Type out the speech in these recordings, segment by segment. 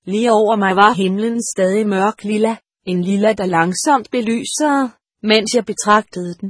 Lige over mig var himlen stadig mørk lilla, en lilla der langsomt belysede, mens jeg betragtede den.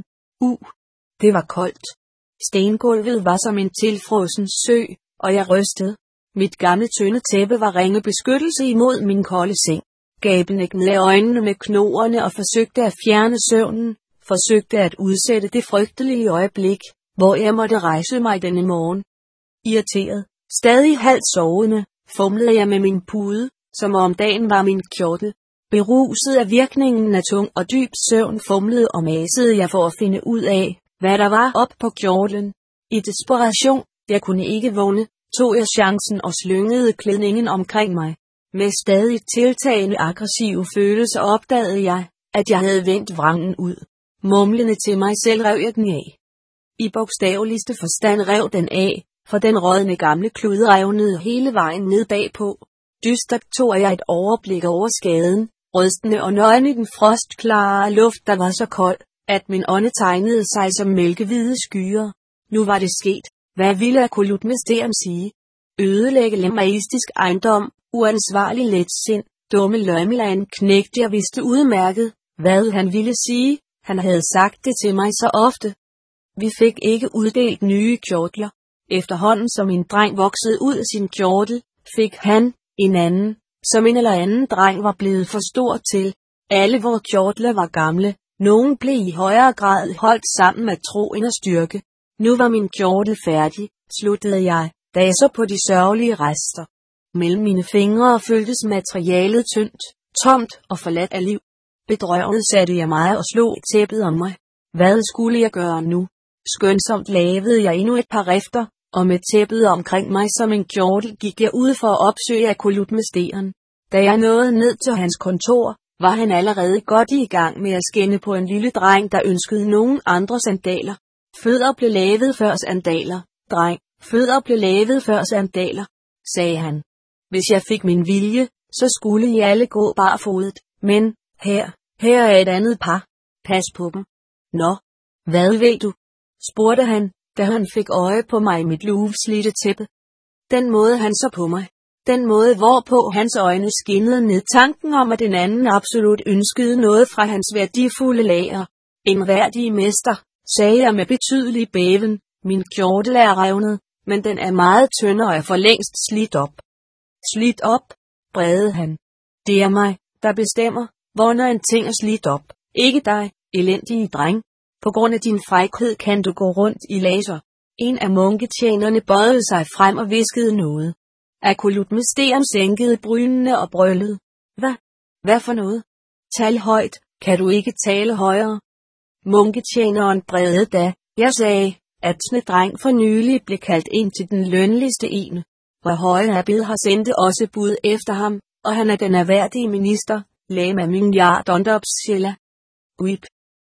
Det var koldt. Stengulvet var som en tilfrossen sø, og jeg rystede. Mit gamle tynde tæppe var ringe beskyttelse imod min kolde seng. Gabende gned øjnene med knoerne og forsøgte at fjerne søvnen, forsøgte at udsætte det frygtelige øjeblik, hvor jeg måtte rejse mig denne morgen. Irriteret, stadig halvt sovende, fumlede jeg med min pude, som om dagen var min kjortel. Beruset af virkningen af tung og dyb søvn fumlede og masede jeg for at finde ud af, hvad der var op på kjortlen. I desperation, jeg kunne ikke vågne, tog jeg chancen og slyngede klædningen omkring mig. Med stadig tiltagende aggressive følelser opdagede jeg, at jeg havde vendt vrangen ud. Mumlende til mig selv rev jeg den af. I bogstaveligste forstand rev den af, for den rådne gamle klud revnede hele vejen ned bagpå. Dystert tog jeg et overblik over skaden, rystende og nøgen i den frostklare luft, der var så kold, at min ånde tegnede sig som mælkehvide skyer. Nu var det sket. Hvad ville Akolutmesteren sige? Ødelægge lemaistisk ejendom, uansvarlig letsind, dumme løgmeland knægt. Jeg vidste udmærket, hvad han ville sige. Han havde sagt det til mig så ofte. Vi fik ikke uddelt nye kjortler. Efterhånden som en dreng voksede ud af sin kjortel, fik han en anden, som en eller anden dreng var blevet for stor til. Alle vores kjortler var gamle, nogen blev i højere grad holdt sammen af troen og styrke. Nu var min kjortel færdig, sluttede jeg, da jeg så på de sørgelige rester. Mellem mine fingre føltes materialet tyndt, tomt og forladt af liv. Bedrøvet satte jeg mig og slog tæppet om mig. Hvad skulle jeg gøre nu? Skønsomt lavede jeg endnu et par rifter, og med tæppet omkring mig som en kjortel gik jeg ud for at opsøge Akolutmesteren. Da jeg nåede ned til hans kontor, var han allerede godt i gang med at skænde på en lille dreng, der ønskede nogen andre sandaler. Fødder blev lavet før sandaler, dreng, fødder blev lavet før sandaler, sagde han. Hvis jeg fik min vilje, så skulle I alle gå barfodet, men her er et andet par. Pas på dem. Nå, hvad vil du? Spurgte han, da han fik øje på mig i mit luvslidte tæppe. Den måde han så på mig, den måde hvorpå hans øjne skinnede ned tanken om, at den anden absolut ønskede noget fra hans værdifulde lager. En værdig mester, sagde jeg med betydelig bæven, min kjortel er revnet, men den er meget tynd og er for længst slidt op. Slidt op, bredede han. Det er mig, der bestemmer, hvornår en ting er slidt op, ikke dig, elendige dreng. På grund af din frækhed kan du gå rundt i laser. En af munketjenerne bøjede sig frem og viskede noget. Akolutmesteren sænkede brynene og brølede. Hvad for noget? Tal højt, kan du ikke tale højere? Munketjeneren bredede da, jeg sagde, at snedreng for nylig blev kaldt ind til den lønligste ene. Hvor høje Abed har sendt også bud efter ham, og han er den erhverdige minister, Lama Minyard Ondopsjælla. Uip.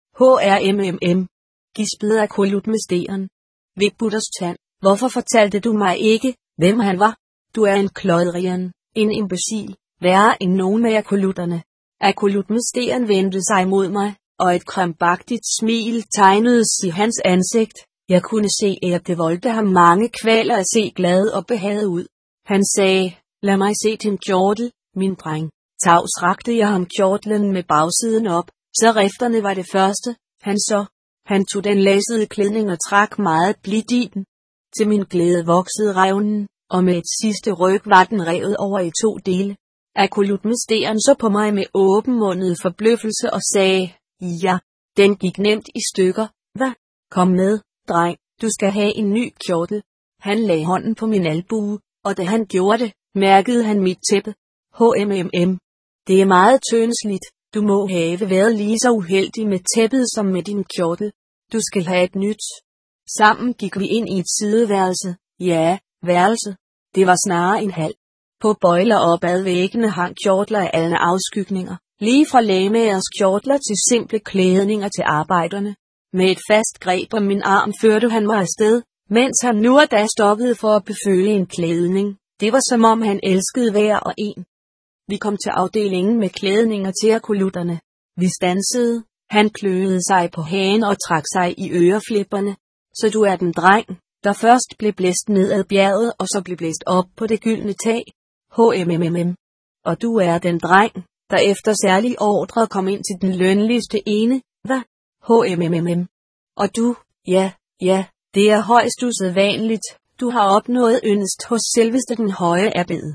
HRMMM. Gispede Akolutmesteren. Vigbutters tand, hvorfor fortalte du mig ikke, hvem han var? Du er en klodrian, en imbecil, værre end nogen af akolutterne. Akolutmesteren vendte sig mod mig, og et krampagtigt smil tegnedes i hans ansigt. Jeg kunne se, at det voldte ham mange kvaler at se glad og behaget ud. Han sagde, lad mig se din kjortel, min dreng. Tavs rakte jeg ham kjortlen med bagsiden op, så rifterne var det første, han så. Han tog den læsede klædning og trak meget blidt i den. Til min glæde voksede revnen, og med et sidste ryk var den revet over i 2 dele. Akolutmesteren så på mig med åbenmundet forbløffelse og sagde, ja, den gik nemt i stykker. Hvad? Kom med, dreng, du skal have en ny kjortel. Han lagde hånden på min albue, og da han gjorde det, mærkede han mit tæppe. HMMM. Det er meget tyndslidt. Du må have været lige så uheldig med tæppet som med din kjortel. Du skal have et nyt. Sammen gik vi ind i et sideværelse. Ja, værelse. Det var snarere en hal. På bøjler op ad væggene hang kjortler af alle afskygninger. Lige fra lamaers kjortler til simple klædninger til arbejderne. Med et fast greb om min arm førte han mig afsted, mens han nu og da stoppede for at beføle en klædning. Det var som om han elskede hver og en. Vi kom til afdelingen med klædninger til akolutterne. Vi stansede, han kløede sig på hagen og trak sig i øreflipperne. Så du er den dreng, der først blev blæst ned ad bjerget og så blev blæst op på det gyldne tag. HMMM. og du er den dreng, der efter særlig ordre kom ind til den lønligste ene, hvad? Og du, ja, det er højst usædvanligt, du har opnået yndest hos selveste den høje abbed.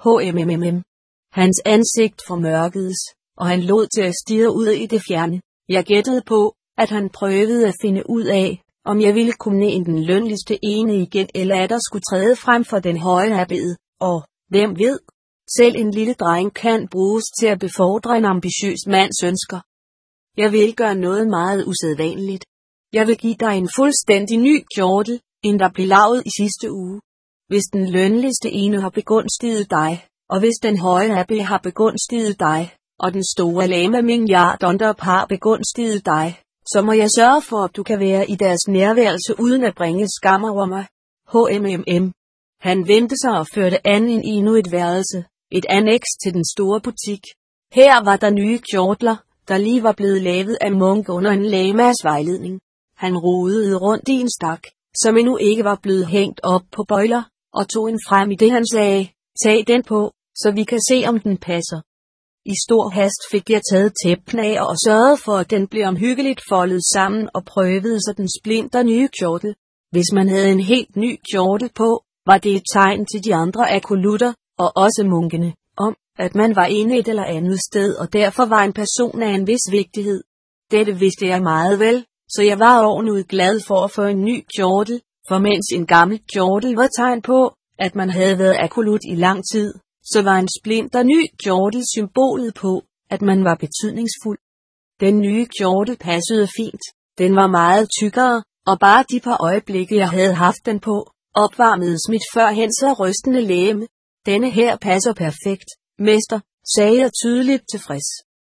Hans ansigt formørkedes, og han lod til at stirre ud i det fjerne. Jeg gættede på, at han prøvede at finde ud af, om jeg ville komme ind den lønligste ene igen, eller at der skulle træde frem for den høje abbed, og, hvem ved, selv en lille dreng kan bruges til at befordre en ambitiøs mands ønsker. Jeg vil gøre noget meget usædvanligt. Jeg vil give dig en fuldstændig ny kjortel, end der blev lavet i sidste uge. Hvis den lønligste ene har begunstiget dig, og hvis den høje abbed har begunstiget dig, og den store lama Mingyardondop har begunstiget dig, så må jeg sørge for, at du kan være i deres nærværelse uden at bringe skam over mig. Han vendte sig og førte an ind i endnu et værelse, et anneks til den store butik. Her var der nye kjortler, der lige var blevet lavet af munk under en lamas vejledning. Han rodede rundt i en stak, som endnu ikke var blevet hængt op på bøjler, og tog en frem i det han sagde, tag den på, så vi kan se om den passer. I stor hast fik jeg taget tæppen af og sørgede for, at den blev omhyggeligt foldet sammen og prøvede så den splinter nye kjortel. Hvis man havde en helt ny kjortel på, var det et tegn til de andre akolutter, og også munkene, om, at man var inde et eller andet sted og derfor var en person af en vis vigtighed. Dette vidste jeg meget vel, så jeg var ovenud glad for at få en ny kjortel, for mens en gammel kjortel var tegn på, at man havde været akolut i lang tid, så var en splinter ny kjortel symbolet på, at man var betydningsfuld. Den nye kjortel passede fint, den var meget tykkere, og bare de par øjeblikke jeg havde haft den på, opvarmedes mit førhen så rystende legeme. Denne her passer perfekt, mester, sagde jeg tydeligt tilfreds.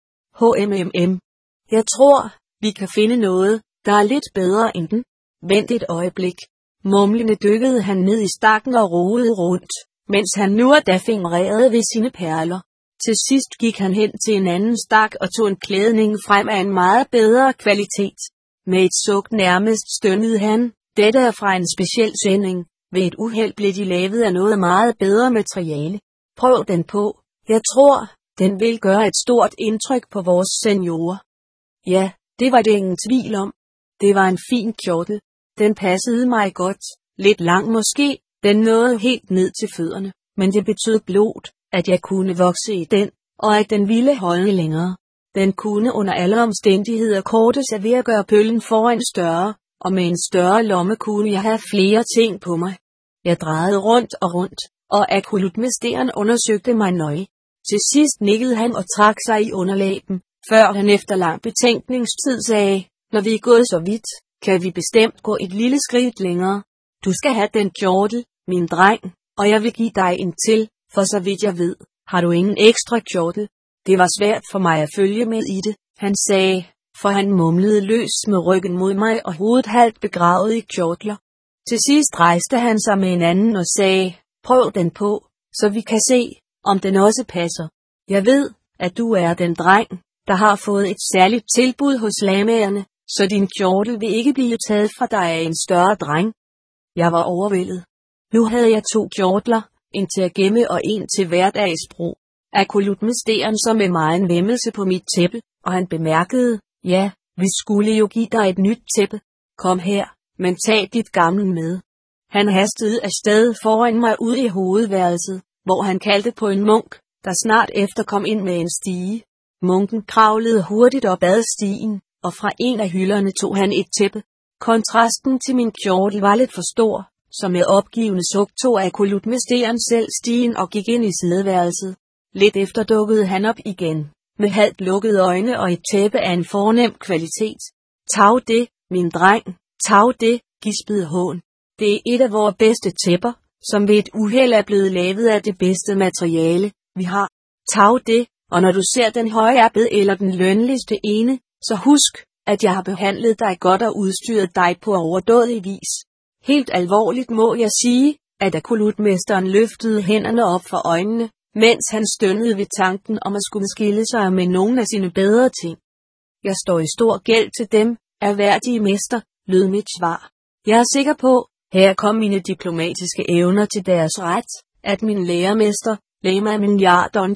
Jeg tror, vi kan finde noget, der er lidt bedre end den. Vent et øjeblik. Mumlende dykkede han ned i stakken og rodede rundt, mens han nu og da fingrerede ved sine perler. Til sidst gik han hen til en anden stak og tog en klædning frem af en meget bedre kvalitet. Med et suk nærmest stønnede han, dette er fra en speciel sending. Ved et uheld blev de lavet af noget meget bedre materiale. Prøv den på. Jeg tror, den vil gøre et stort indtryk på vores seniorer. Ja, det var det ingen tvivl om. Det var en fin kjortel. Den passede mig godt. Lidt lang måske. Den nåede helt ned til fødderne. Men det betød blot, at jeg kunne vokse i den, og at den ville holde længere. Den kunne under alle omstændigheder kortes af ved at gøre pøllen foran større, og med en større lomme kunne jeg have flere ting på mig. Jeg drejede rundt og rundt, og akolutmesteren undersøgte mig nøje. Til sidst nikkede han og trak sig i underlæben, før han efter lang betænkningstid sagde, når vi er gået så vidt, kan vi bestemt gå et lille skridt længere. Du skal have den kjortel, min dreng, og jeg vil give dig en til, for så vidt jeg ved, har du ingen ekstra kjortel. Det var svært for mig at følge med i det, han sagde, for han mumlede løs med ryggen mod mig og hovedet halvt begravet i kjortler. Til sidst rejste han sig med en anden og sagde, prøv den på, så vi kan se, om den også passer. Jeg ved, at du er den dreng, der har fået et særligt tilbud hos lamaerne, så din kjortel vil ikke blive taget fra dig af en større dreng. Jeg var overvældet. Nu havde jeg 2 kjortler, en til at gemme og en til hverdagsbrug. Akolutmesteren så med megen væmmelse på mit tæppe, og han bemærkede, ja, vi skulle jo give dig et nyt tæppe. Kom her, men tag dit gamle med. Han hastede afsted foran mig ud i hovedværelset, hvor han kaldte på en munk, der snart efter kom ind med en stige. Munken kravlede hurtigt op ad stigen, og fra en af hylderne tog han et tæppe. Kontrasten til min kjortel var lidt for stor, så med opgivende suk tog akolutmesteren selv stigen og gik ind i sideværelset. Lidt efter dukkede han op igen, med halvt lukkede øjne og et tæppe af en fornem kvalitet. Tag det, min dreng, tag det, gispede hån. Det er et af vores bedste tæpper, som ved et uheld er blevet lavet af det bedste materiale, vi har. Tag det, og når du ser den høje abbed eller den lønligste ene, så husk, at jeg har behandlet dig godt og udstyret dig på overdådig vis. Helt alvorligt må jeg sige, at akolutmesteren løftede hænderne op for øjnene, mens han stønnede ved tanken om at skulle skille sig med nogle af sine bedre ting. Jeg står i stor gæld til dem, ærværdige mester, lød mit svar. Jeg er sikker på, her kom mine diplomatiske evner til deres ret, at min lærermester, Lama Mingyardondop,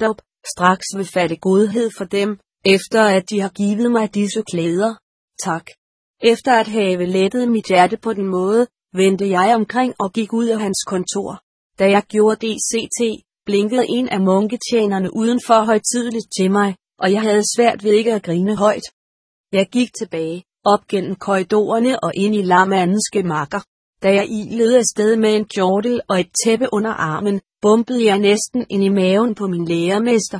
straks vil fatte godhed for dem, efter at de har givet mig disse klæder. Tak. Efter at have lettet mit hjerte på den måde, vendte jeg omkring og gik ud af hans kontor. Da jeg gjorde DCT, blinkede en af munketjenerne udenfor højtideligt til mig, og jeg havde svært ved ikke at grine højt. Jeg gik tilbage, op gennem korridorerne og ind i lamandens gemakker. Da jeg ilede afsted med en kjortel og et tæppe under armen, bumpede jeg næsten ind i maven på min lærermester.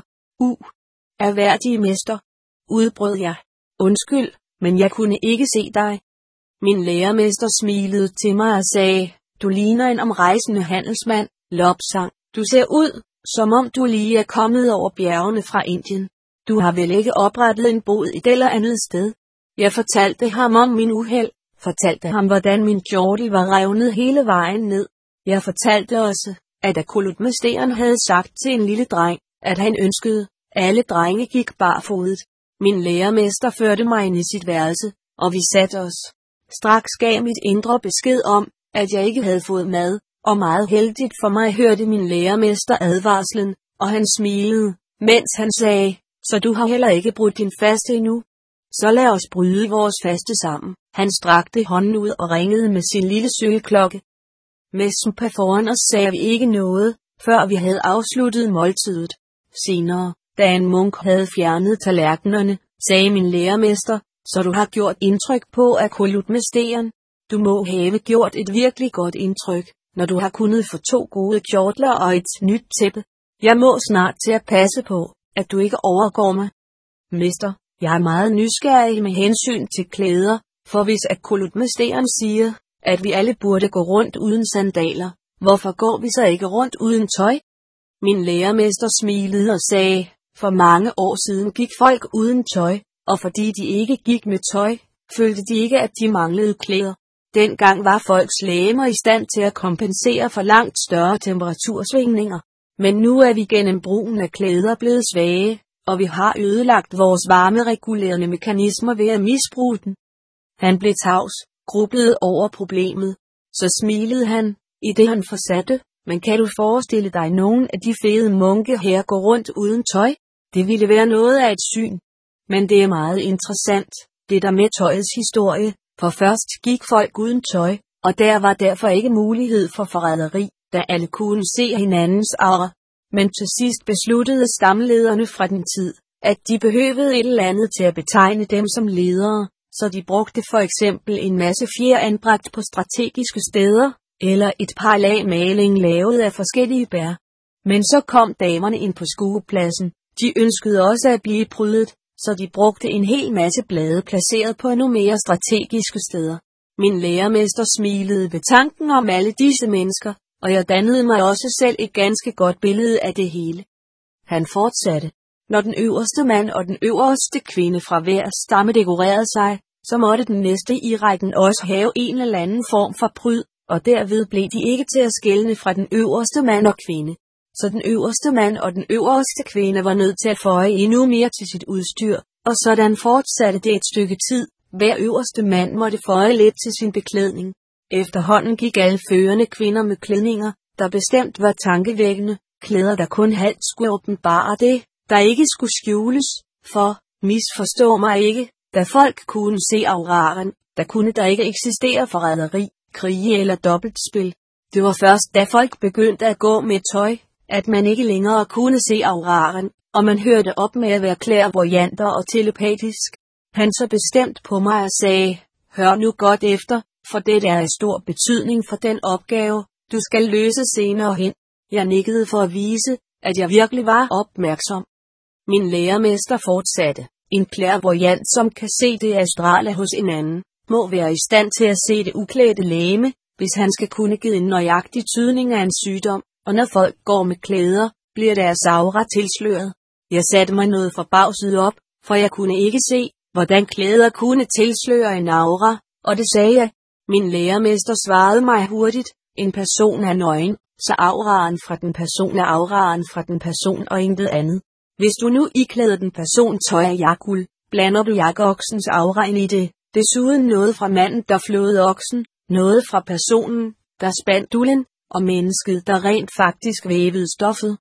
Ærværdige mester, udbrød jeg. Undskyld, men jeg kunne ikke se dig. Min lærermester smilede til mig og sagde, du ligner en omrejsende handelsmand, Lobsang. Du ser ud, som om du lige er kommet over bjergene fra Indien. Du har vel ikke oprettet en bod et eller andet sted? Jeg fortalte ham om min uheld, fortalte ham hvordan min kjortel var revnet hele vejen ned. Jeg fortalte også, at Akolutmesteren havde sagt til en lille dreng, at han ønskede, alle drenge gik barfodet. Min lærermester førte mig ind i sit værelse, og vi satte os. Straks gav mit indre besked om, at jeg ikke havde fået mad, og meget heldigt for mig hørte min lærermester advarslen, og han smilede, mens han sagde, så du har heller ikke brudt din faste endnu. Så lad os bryde vores faste sammen. Han strakte hånden ud og ringede med sin lille sølvklokke. Messempa foran os sagde vi ikke noget, før vi havde afsluttet måltidet. Senere, da en munk havde fjernet tallerkenerne, sagde min lærermester, så du har gjort indtryk på Akolutmesteren. Du må have gjort et virkelig godt indtryk, når du har kunnet få 2 gode kjortler og et nyt tæppe. Jeg må snart til at passe på, at du ikke overgår mig. Mester, jeg er meget nysgerrig med hensyn til klæder, for hvis Akolutmesteren siger, at vi alle burde gå rundt uden sandaler, hvorfor går vi så ikke rundt uden tøj? Min lærermester smilede og sagde, for mange år siden gik folk uden tøj, og fordi de ikke gik med tøj, følte de ikke at de manglede klæder. Dengang var folks legemer i stand til at kompensere for langt større temperatursvingninger. Men nu er vi gennem brugen af klæder blevet svage, og vi har ødelagt vores varmeregulerende mekanismer ved at misbruge den. Han blev tavs, grublede over problemet. Så smilede han, i det han fortsatte, men kan du forestille dig nogen af de fede munke her gå rundt uden tøj? Det ville være noget af et syn. Men det er meget interessant, det der med tøjets historie, for først gik folk uden tøj, og der var derfor ikke mulighed for forræderi, da alle kunne se hinandens aura. Men til sidst besluttede stamlederne fra den tid, at de behøvede et eller andet til at betegne dem som ledere, så de brugte for eksempel en masse fjer anbragt på strategiske steder, eller et par lag maling lavet af forskellige bær. Men så kom damerne ind på skuepladsen, de ønskede også at blive prydet, så de brugte en hel masse blade placeret på endnu mere strategiske steder. Min lærermester smilede ved tanken om alle disse mennesker, og jeg dannede mig også selv et ganske godt billede af det hele. Han fortsatte. Når den øverste mand og den øverste kvinde fra hver stamme dekorerede sig, så måtte den næste i rækken også have en eller anden form for pryd, og derved blev de ikke til at skelne fra den øverste mand og kvinde. Så den øverste mand og den øverste kvinde var nødt til at føje endnu mere til sit udstyr, og sådan fortsatte det et stykke tid. Hver øverste mand måtte føje lidt til sin beklædning. Efterhånden gik alle førende kvinder med klædninger, der bestemt var tankevækkende, klæder der kun halvt skulle åbenbare det, der ikke skulle skjules, for, misforstå mig ikke, da folk kunne se auraen, der kunne der ikke eksistere forræderi, krige eller dobbeltspil. Det var først da folk begyndte at gå med tøj, at man ikke længere kunne se auraen, og man hørte op med at være clairvoyanter og telepatisk. Han så bestemt på mig og sagde, hør nu godt efter, for det er af stor betydning for den opgave, du skal løse senere hen. Jeg nikkede for at vise, at jeg virkelig var opmærksom. Min lærermester fortsatte, en clairvoyant som kan se det astrale hos en anden, må være i stand til at se det uklædte legeme, hvis han skal kunne give en nøjagtig tydning af en sygdom, og når folk går med klæder, bliver deres aura tilsløret. Jeg satte mig noget forbavset op, for jeg kunne ikke se, hvordan klæder kunne tilsløre en aura, og det sagde jeg. Min lærermester svarede mig hurtigt, en person er nøgen, så auraen fra den person er auraen fra den person og intet andet. Hvis du nu iklæder den person tøj af jakuld, blander du jakoksens aura ind i det, desuden noget fra manden, der flåede oksen, noget fra personen, der spandt dullen, og mennesket, der rent faktisk vævede stoffet.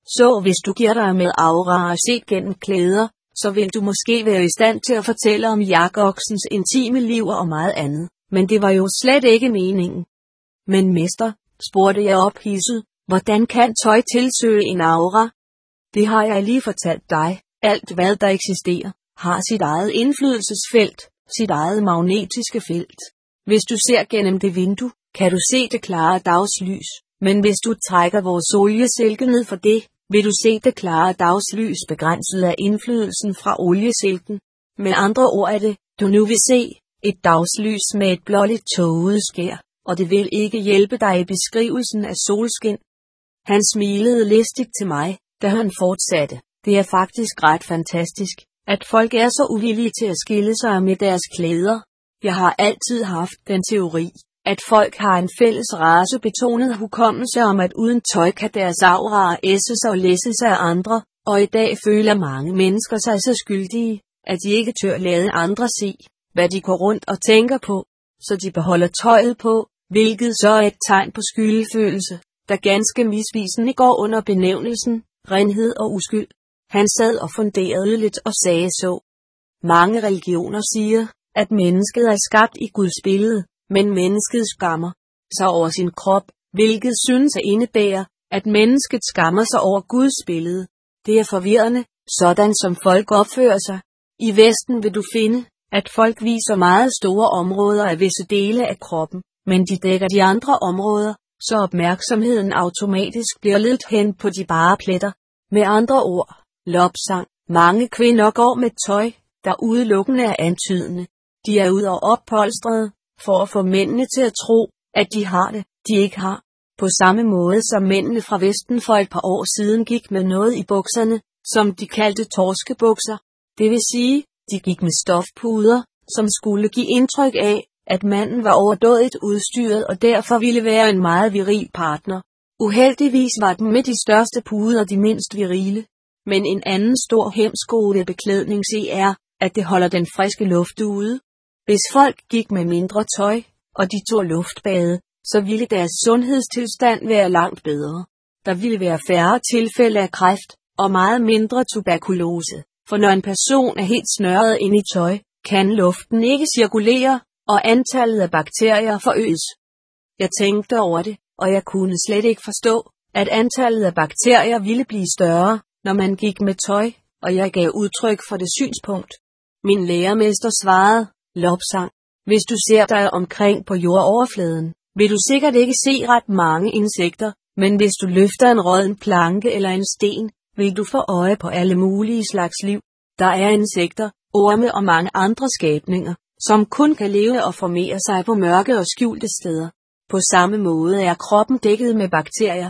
Så hvis du giver dig med auraer set gennem klæder, så vil du måske være i stand til at fortælle om jakoksens intime liv og meget andet, men det var jo slet ikke meningen. Men mester, spurgte jeg ophidset, hvordan kan tøj tilsøge en aura? Det har jeg lige fortalt dig. Alt hvad der eksisterer, har sit eget indflydelsesfelt, sit eget magnetiske felt. Hvis du ser gennem det vindue, kan du se det klare dagslys, men hvis du trækker vores oliesilke ned for det, vil du se det klare dagslys begrænset af indflydelsen fra oliesilken. Med andre ord er det, du nu vil se, et dagslys med et blåligt tåget skær, og det vil ikke hjælpe dig i beskrivelsen af solskin. Han smilede listigt til mig, da han fortsatte. Det er faktisk ret fantastisk, at folk er så uvillige til at skille sig med deres klæder. Jeg har altid haft den teori, at folk har en fælles racebetonet hukommelse om, at uden tøj kan deres auraer æsses og læsses af andre, og i dag føler mange mennesker sig så skyldige, at de ikke tør lade andre se, hvad de går rundt og tænker på, så de beholder tøjet på, hvilket så er et tegn på skyldfølelse, der ganske misvisende går under benævnelsen renhed og uskyld. Han sad og funderede lidt og sagde så. Mange religioner siger, at mennesket er skabt i Guds billede, men mennesket skammer sig over sin krop, hvilket synes at indebære, at mennesket skammer sig over Guds billede. Det er forvirrende, sådan som folk opfører sig. I Vesten vil du finde, at folk viser meget store områder af visse dele af kroppen, men de dækker de andre områder, så opmærksomheden automatisk bliver ledt hen på de bare pletter. Med andre ord, lopsang. Mange kvinder går med tøj, der udelukkende er antydende. De er ud og oppolstrede, for at få mændene til at tro, at de har det, de ikke har. På samme måde som mændene fra Vesten for et par år siden gik med noget i bukserne, som de kaldte torskebukser. Det vil sige, de gik med stofpuder, som skulle give indtryk af, at manden var overdådigt udstyret og derfor ville være en meget viril partner. Uheldigvis var den med de største puder de mindst virile. Men en anden stor hemsko ved beklædning er, at det holder den friske luft ude. Hvis folk gik med mindre tøj, og de tog luftbade, så ville deres sundhedstilstand være langt bedre. Der ville være færre tilfælde af kræft, og meget mindre tuberkulose. For når en person er helt snørret ind i tøj, kan luften ikke cirkulere, og antallet af bakterier forøges. Jeg tænkte over det, og jeg kunne slet ikke forstå, at antallet af bakterier ville blive større, når man gik med tøj, og jeg gav udtryk for det synspunkt. Min lærermester svarede, lopsang. Hvis du ser dig omkring på jordoverfladen, vil du sikkert ikke se ret mange insekter, men hvis du løfter en rådden planke eller en sten, vil du få øje på alle mulige slags liv. Der er insekter, orme og mange andre skabninger, som kun kan leve og formere sig på mørke og skjulte steder. På samme måde er kroppen dækket med bakterier.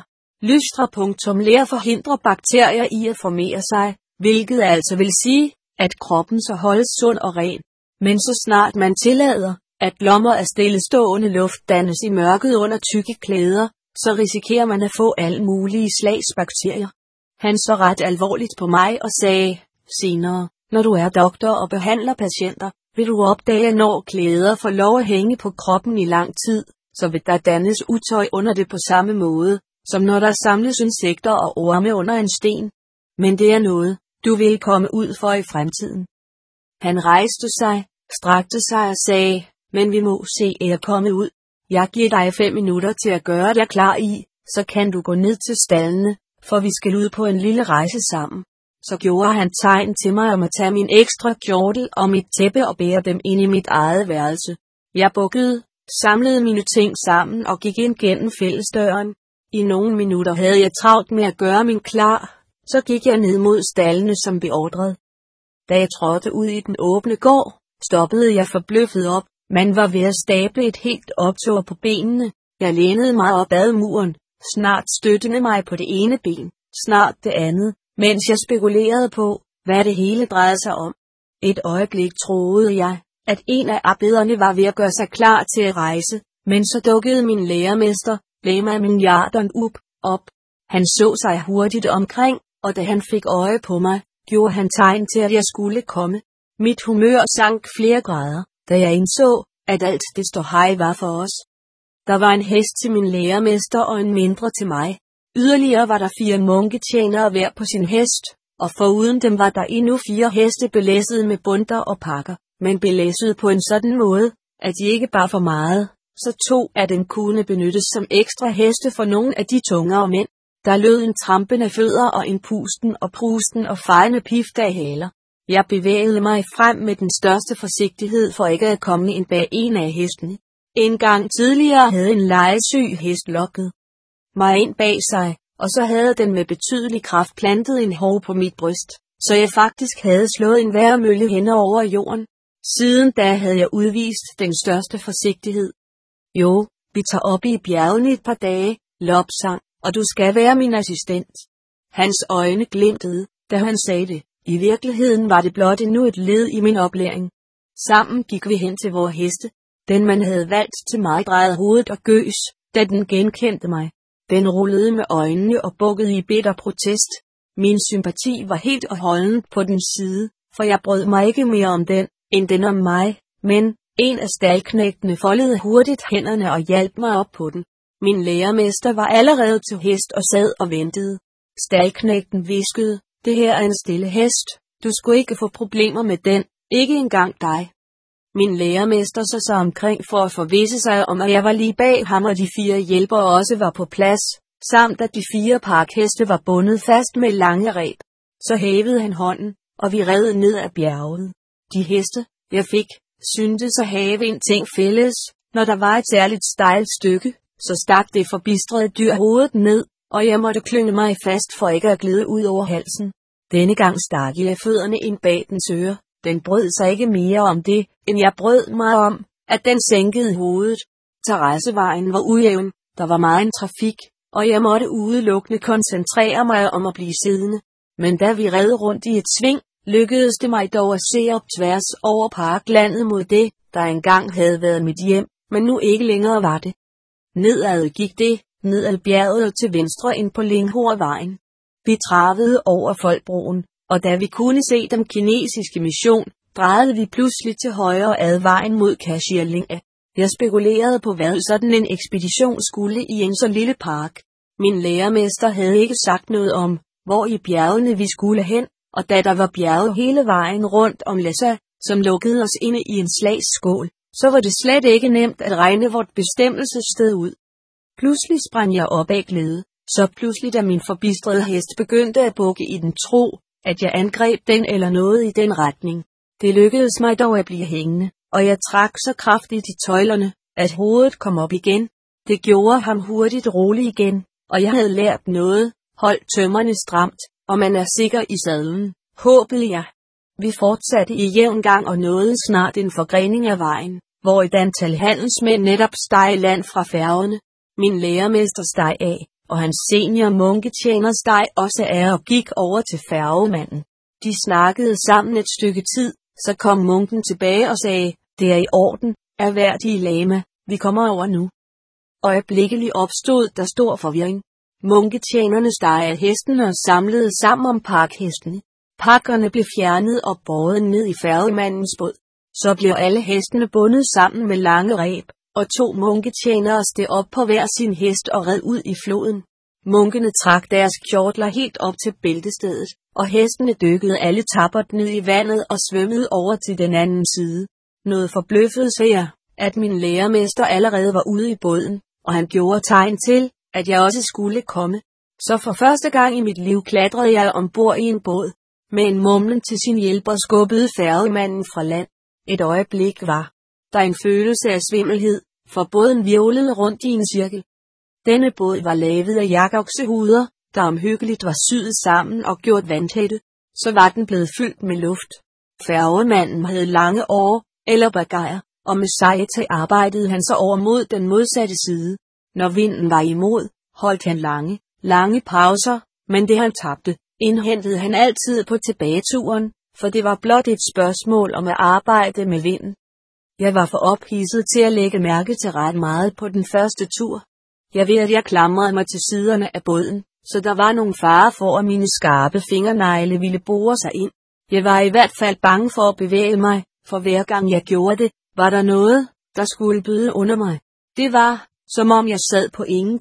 Lystre.ler forhindrer bakterier i at formere sig, hvilket altså vil sige, at kroppen så holdes sund og ren. Men så snart man tillader, at lommer af stillestående luft dannes i mørket under tykke klæder, så risikerer man at få alle mulige slags bakterier. Han så ret alvorligt på mig og sagde, senere, når du er doktor og behandler patienter, vil du opdage, når klæder får lov at hænge på kroppen i lang tid, så vil der dannes utøj under det på samme måde, som når der samles insekter og orme under en sten. Men det er noget, du vil komme ud for i fremtiden. Han rejste sig, strakte sig og sagde, men vi må se jer komme ud. Jeg giver dig 5 minutter til at gøre dig klar i, så kan du gå ned til staldene, for vi skal ud på en lille rejse sammen. Så gjorde han tegn til mig om at tage min ekstra kjortel og mit tæppe og bære dem ind i mit eget værelse. Jeg bukkede, samlede mine ting sammen og gik ind gennem fællesdøren. I nogle minutter havde jeg travlt med at gøre min klar, så gik jeg ned mod staldene som beordret. Da jeg trådte ud i den åbne gård, stoppede jeg forbløffet op. Man var ved at stable et helt optog på benene. Jeg lænede mig op ad muren, snart støttende mig på det ene ben, snart det andet, mens jeg spekulerede på, hvad det hele drejede sig om. Et øjeblik troede jeg, at en af arbejderne var ved at gøre sig klar til at rejse, men så dukkede min lærermester, Lema Milliarderen, op. Han så sig hurtigt omkring, og da han fik øje på mig, gjorde han tegn til, at jeg skulle komme. Mit humør sank flere grader, da jeg indså, at alt det ståhej var for os. Der var en hest til min lærermester og en mindre til mig. Yderligere var der 4 munketjenere hver på sin hest, og foruden dem var der endnu 4 heste belæsset med bundter og pakker, men belæsset på en sådan måde, at de ikke bar for meget, så 2 af dem kunne benyttes som ekstra heste for nogle af de tungere mænd. Der lød en trampen af fødder og en pusten og prusten og fejende pift af haler. Jeg bevægede mig frem med den største forsigtighed for ikke at komme ind bag en af hestene. En gang tidligere havde en lejesyg hest lokket mig ind bag sig, og så havde den med betydelig kraft plantet en hov på mit bryst, så jeg faktisk havde slået en værmølle hen over jorden. Siden da havde jeg udvist den største forsigtighed. Jo, vi tager op i bjergene et par dage, Lopsang, og du skal være min assistent. Hans øjne glimtede, da han sagde det. I virkeligheden var det blot endnu et led i min oplæring. Sammen gik vi hen til vor heste. Den man havde valgt til mig drejede hovedet og gøs, da den genkendte mig. Den rullede med øjnene og bukkede i bitter protest. Min sympati var helt og holdent på den side, for jeg brød mig ikke mere om den, end den om mig, men en af staldknægtene foldede hurtigt hænderne og hjalp mig op på den. Min lærermester var allerede til hest og sad og ventede. Staldknægten hviskede, det her er en stille hest, du skulle ikke få problemer med den, ikke engang dig. Min lærermester så sig omkring for at forvisse sig om, at jeg var lige bag ham og de 4 hjælpere også var på plads, samt at de 4 parkheste var bundet fast med lange reb. Så hævede han hånden, og vi red ned ad bjerget. De heste, jeg fik, syntes at have en ting fælles, når der var et særligt stejlt stykke, så stak det forbistrede dyr hovedet ned, og jeg måtte klynge mig fast for ikke at glide ud over halsen. Denne gang stak jeg fødderne ind bag dens øre. Den brød sig ikke mere om det, end jeg brød mig om, at den sænkede hovedet. Terrassevejen var ujævn, der var meget trafik, og jeg måtte udelukkende koncentrere mig om at blive siddende. Men da vi red rundt i et sving, lykkedes det mig dog at se op tværs over parklandet mod det, der engang havde været mit hjem, men nu ikke længere var det. Nedad gik det, nedad bjerget og til venstre ind på Linghorvejen. Vi travede over Folkbroen, og da vi kunne se den kinesiske mission, drejede vi pludselig til højre ad vejen mod Kashirlinge. Jeg spekulerede på, hvad sådan en ekspedition skulle i en så lille park. Min lærermester havde ikke sagt noget om, hvor i bjergene vi skulle hen, og da der var bjerge hele vejen rundt om Lhasa, som lukkede os inde i en slagsskål, så var det slet ikke nemt at regne vort bestemmelsessted ud. Pludselig sprang jeg op af glæde, så pludselig da min forbistrede hest begyndte at bukke i den tro, at jeg angreb den eller noget i den retning. Det lykkedes mig dog at blive hængende, og jeg trak så kraftigt i tøjlerne, at hovedet kom op igen. Det gjorde ham hurtigt rolig igen, og jeg havde lært noget. Hold tømmerne stramt, og man er sikker i sadlen, håbede jeg. Vi fortsatte i jævn gang og nåede snart en forgrening af vejen, hvor et antal handelsmænd netop steg land fra færgerne. Min lærermester steg af, og hans senior munketjener steg også af og gik over til færgemanden. De snakkede sammen et stykke tid, så kom munken tilbage og sagde, det er i orden, erhverdige lama, vi kommer over nu. Øjeblikkeligt opstod der stor forvirring. Munketjenerne steg af hestene og samlede sammen om parkhestene. Pakkerne blev fjernet og båret ned i færgemandens båd. Så blev alle hestene bundet sammen med lange reb, og 2 munketjenere steg op på hver sin hest og red ud i floden. Munkene trak deres kjortler helt op til bæltestedet, og hestene dykkede alle tappert ned i vandet og svømmede over til den anden side. Noget forbløffede så jeg, at min lærermester allerede var ude i båden, og han gjorde tegn til, at jeg også skulle komme. Så for første gang i mit liv klatrede jeg ombord i en båd. Med en mumlen til sin hjælper skubbede færgemanden fra land. Et øjeblik var der en følelse af svimmelhed, for båden hvirvlede rundt i en cirkel. Denne båd var lavet af jakoksehuder, der omhyggeligt var syet sammen og gjort vandtætte. Så var den blevet fyldt med luft. Færgemanden havde lange årer, eller bagajer, og med sejtag arbejdede han sig over mod den modsatte side. Når vinden var imod, holdt han lange pauser, men det han tabte, indhentede han altid på tilbageturen, for det var blot et spørgsmål om at arbejde med vinden. Jeg var for ophidset til at lægge mærke til ret meget på den første tur. Jeg ved, at jeg klamrede mig til siderne af båden, så der var nogen fare for, at mine skarpe fingernegle ville bore sig ind. Jeg var i hvert fald bange for at bevæge mig, for hver gang jeg gjorde det, var der noget, der skulle byde under mig. Det var, som om jeg sad på ingenting,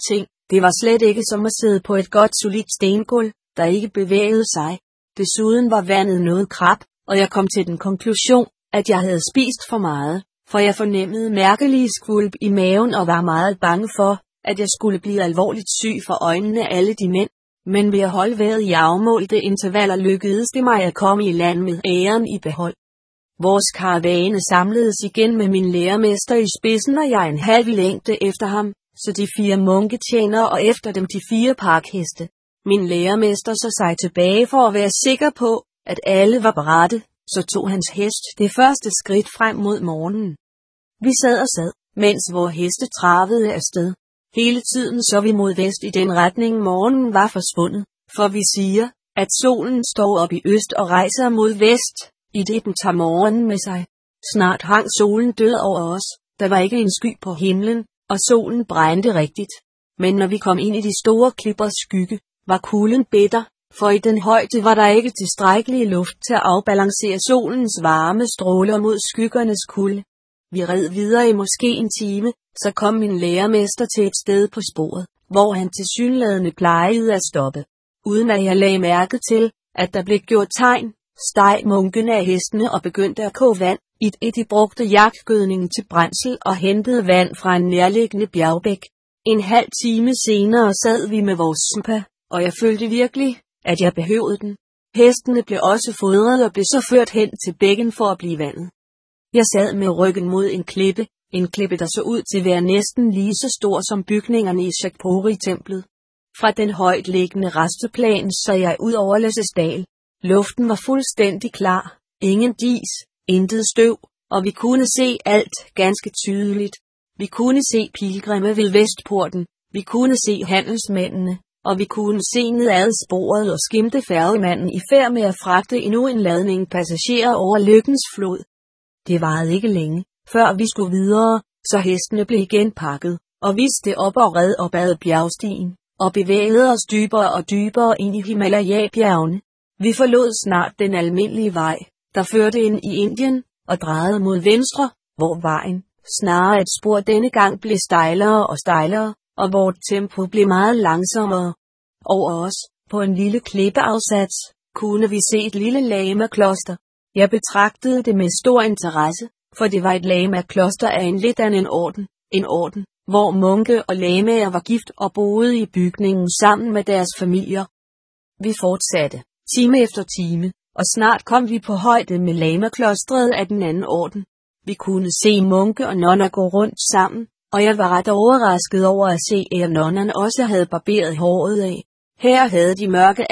Det var slet ikke som at sidde på et godt solidt stengulv, der ikke bevægede sig. Desuden var vandet noget krab, og jeg kom til den konklusion, at jeg havde spist for meget, for jeg fornemmede mærkelige skvulp i maven og var meget bange for, at jeg skulle blive alvorligt syg for øjnene af alle de mænd. Men ved at holde vejret i afmålte intervaller lykkedes det mig at komme i land med æren i behold. Vores karavane samledes igen med min læremester i spidsen og jeg en halv længde efter ham, så de 4 munketjenere og efter dem de 4 parkheste. Min læremester så sig tilbage for at være sikker på, at alle var parate, så tog hans hest det første skridt frem mod morgenen. Vi sad og sad, mens vores heste travede afsted. Hele tiden så vi mod vest i den retning morgenen var forsvundet, for vi siger, at solen står op i øst og rejser mod vest, i det den tager morgenen med sig. Snart hang solen død over os, der var ikke en sky på himlen, og solen brændte rigtigt. Men når vi kom ind i de store klippers skygge, var kulden bitter, for i den højde var der ikke tilstrækkelig luft til at afbalancere solens varme stråler mod skyggernes kulde. Vi red videre i måske en time, så kom min læremester til et sted på sporet, hvor han tilsyneladende plejede at stoppe. Uden at jeg lagde mærke til, at der blev gjort tegn, steg munkene af hestene og begyndte at koge vand, i det de brugte jagtgødningen til brændsel og hentede vand fra en nærliggende bjergbæk. En halv time senere sad vi med vores sumpa, og jeg følte virkelig, at jeg behøvede den. Hestene blev også fodret og blev så ført hen til bækken for at blive vandet. Jeg sad med ryggen mod en klippe der så ud til at være næsten lige så stor som bygningerne i Shakpuri-templet. Fra den højt liggende resteplan så jeg ud over Læssesdal. Luften var fuldstændig klar, ingen dis, intet støv, og vi kunne se alt ganske tydeligt. Vi kunne se pilgrimme ved vestporten, vi kunne se handelsmændene, og vi kunne se ned ad sporet og skimte færgemanden i færd med at fragte endnu en ladning passagerer over Lykkens flod. Det varede ikke længe, før vi skulle videre, så hestene blev igen pakket, og vi steg op og red op ad bjergstien, og bevægede os dybere og dybere ind i Himalaya-bjergene. Vi forlod snart den almindelige vej, der førte ind i Indien, og drejede mod venstre, hvor vejen, snarere et spor denne gang blev stejlere og stejlere, og vort tempo blev meget langsommere. Over os, på en lille klippeafsats, kunne vi se et lille lama-kloster. Jeg betragtede det med stor interesse, for det var et lama-kloster af en lidt anden orden, hvor munke og lamaer var gift og boede i bygningen sammen med deres familier. Vi fortsatte, time efter time, og snart kom vi på højde med lama-klostret af den anden orden. Vi kunne se munke og nonner gå rundt sammen, og jeg var ret overrasket over at se, at nonnerne også havde barberet håret af. Her havde de mørke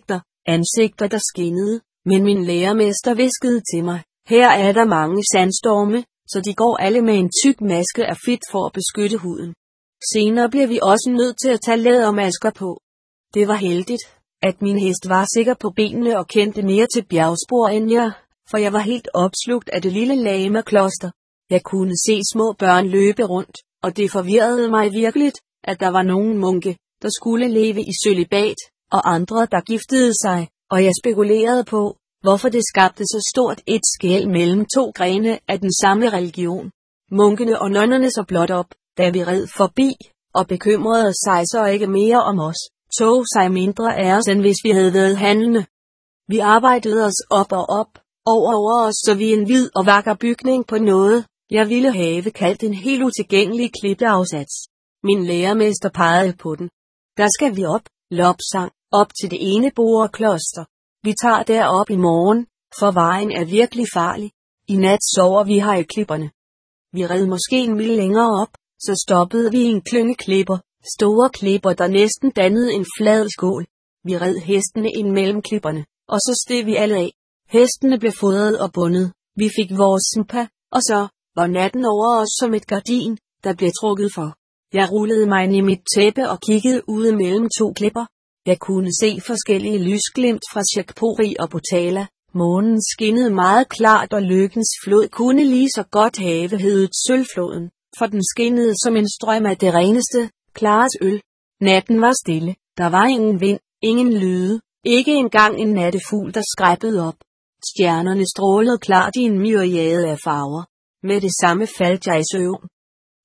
ansigter der skinnede, men min læremester hviskede til mig, her er der mange sandstorme, så de går alle med en tyk maske af fedt for at beskytte huden. Senere blev vi også nødt til at tage lædermasker på. Det var heldigt, at min hest var sikker på benene og kendte mere til bjergspor end jeg, for jeg var helt opslugt af det lille lama-kloster. Jeg kunne se små børn løbe rundt, og det forvirrede mig virkeligt, at der var nogen munke, der skulle leve i cølibat, og andre, der giftede sig, og jeg spekulerede på, hvorfor det skabte så stort et skel mellem 2 grene af den samme religion. Munkene og nonnerne så blot op, da vi red forbi, og bekymrede sig så ikke mere om os, tog sig mindre af os, end hvis vi havde været handlende. Vi arbejdede os op og op, over os så vi en hvid og vakker bygning på noget, jeg ville have kaldt en helt utilgængelig klippeafsats. Min læremester pegede på den. Der skal vi op, lopsang, op til det ene borekloster. Vi tager derop i morgen, for vejen er virkelig farlig. I nat sover vi her i klipperne. Vi red måske en mil længere op, så stoppede vi i en klynge klipper, store klipper der næsten dannede en flad skål. Vi red hestene ind mellem klipperne, og så steg vi alle af. Hestene blev fodret og bundet, vi fik vores sumpa, og så var natten over os som et gardin, der blev trukket for. Jeg rullede mig ind i mit tæppe og kiggede ude mellem 2 klipper. Jeg kunne se forskellige lysglimt fra Shakpuri og Potala. Månen skinnede meget klart, og Lykkens flod kunne lige så godt have heddet Sølvfloden, for den skinnede som en strøm af det reneste, klarest øl. Natten var stille, der var ingen vind, ingen lyde, ikke engang en nattefugl, der skræppede op. Stjernerne strålede klart i en myriade af farver. Med det samme faldt jeg i søvn.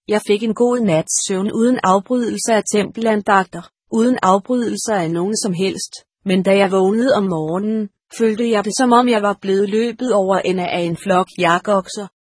Jeg fik en god nats søvn uden afbrydelse af tempelandagter, uden afbrydelser af nogen som helst, men da jeg vågnede om morgenen, følte jeg det som om jeg var blevet løbet over ende af en flok jakokser.